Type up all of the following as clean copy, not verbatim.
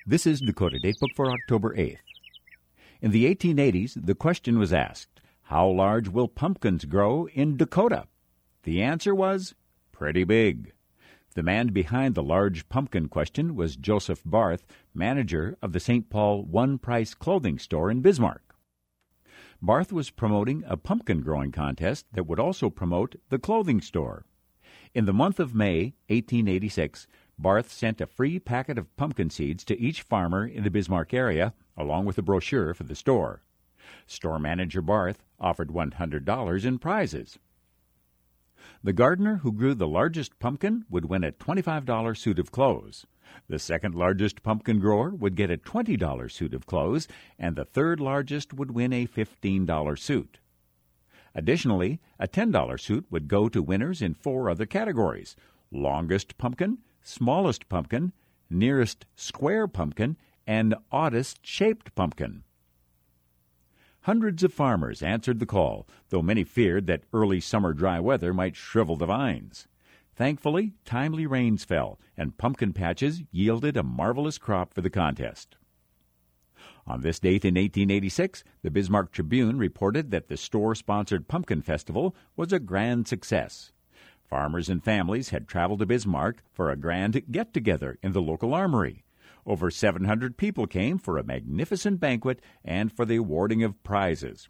This is Dakota Datebook for October 8th. In the 1880s, the question was asked, how large will pumpkins grow in Dakota? The answer was, pretty big. The man behind the large pumpkin question was Joseph Barth, manager of the St. Paul One Price clothing store in Bismarck. Barth was promoting a pumpkin growing contest that would also promote the clothing store. In the month of May, 1886, Barth sent a free packet of pumpkin seeds to each farmer in the Bismarck area, along with a brochure for the store. Store manager Barth offered $100 in prizes. The gardener who grew the largest pumpkin would win a $25 suit of clothes. The second largest pumpkin grower would get a $20 suit of clothes, and the third largest would win a $15 suit. Additionally, a $10 suit would go to winners in 4 other categories: longest pumpkin, smallest pumpkin, nearest square pumpkin, and oddest shaped pumpkin. Hundreds of farmers answered the call, though many feared that early summer dry weather might shrivel the vines. Thankfully, timely rains fell, and pumpkin patches yielded a marvelous crop for the contest. On this date in 1886, the Bismarck Tribune reported that the store-sponsored Pumpkin Festival was a grand success. Farmers and families had traveled to Bismarck for a grand get-together in the local armory. Over 700 people came for a magnificent banquet and for the awarding of prizes.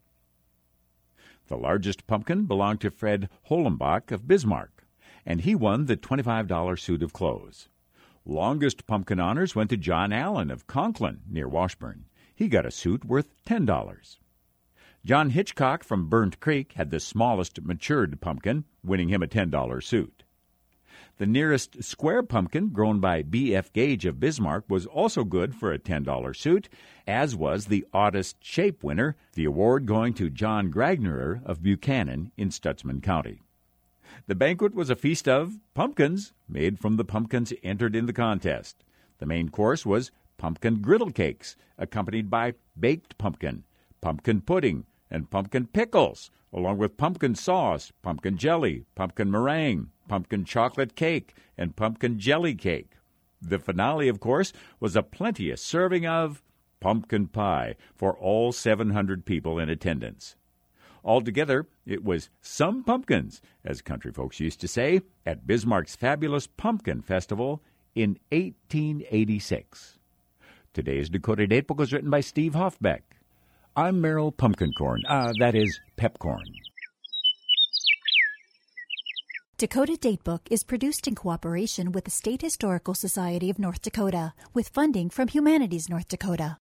The largest pumpkin belonged to Fred Hollenbach of Bismarck, and he won the $25 suit of clothes. Longest pumpkin honors went to John Allen of Conklin, near Washburn. He got a suit worth $10. John Hitchcock from Burnt Creek had the smallest matured pumpkin, winning him a $10 suit. The nearest square pumpkin, grown by B.F. Gage of Bismarck, was also good for a $10 suit, as was the oddest shape winner, the award going to John Gragnerer of Buchanan in Stutzman County. The banquet was a feast of pumpkins made from the pumpkins entered in the contest. The main course was pumpkin griddle cakes, accompanied by baked pumpkin, pumpkin pudding, and pumpkin pickles, along with pumpkin sauce, pumpkin jelly, pumpkin meringue, pumpkin chocolate cake, and pumpkin jelly cake. The finale, of course, was a plenteous serving of pumpkin pie for all 700 people in attendance. Altogether, it was some pumpkins, as country folks used to say, at Bismarck's fabulous Pumpkin Festival in 1886. Today's Dakota Datebook was written by Steve Hoffbeck. I'm Merrill Pumpkincorn, that is, Pepcorn. Dakota Datebook is produced in cooperation with the State Historical Society of North Dakota, with funding from Humanities North Dakota.